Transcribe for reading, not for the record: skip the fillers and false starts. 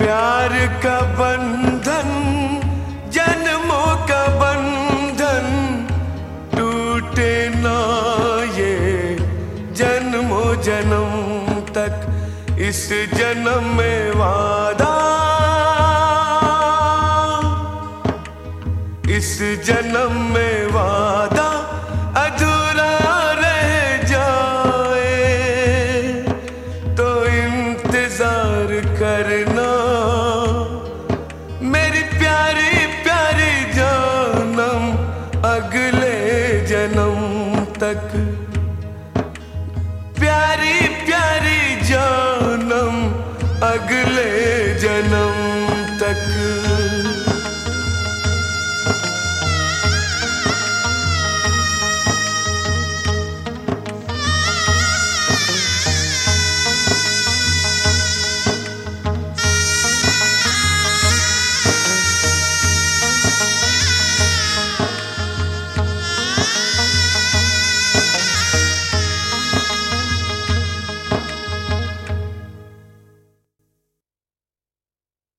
प्यार का बंधन, जन्मों का बंधन टूटे ना ये जन्मों जन्म तक। इस जन्म में वादा, इस जन्म में वादा अधूरा रह जाए तो इंतजार करना मेरी प्यारी प्यारी जानम, अगले जन्म तक। प्यारी प्यारी जानम, अगले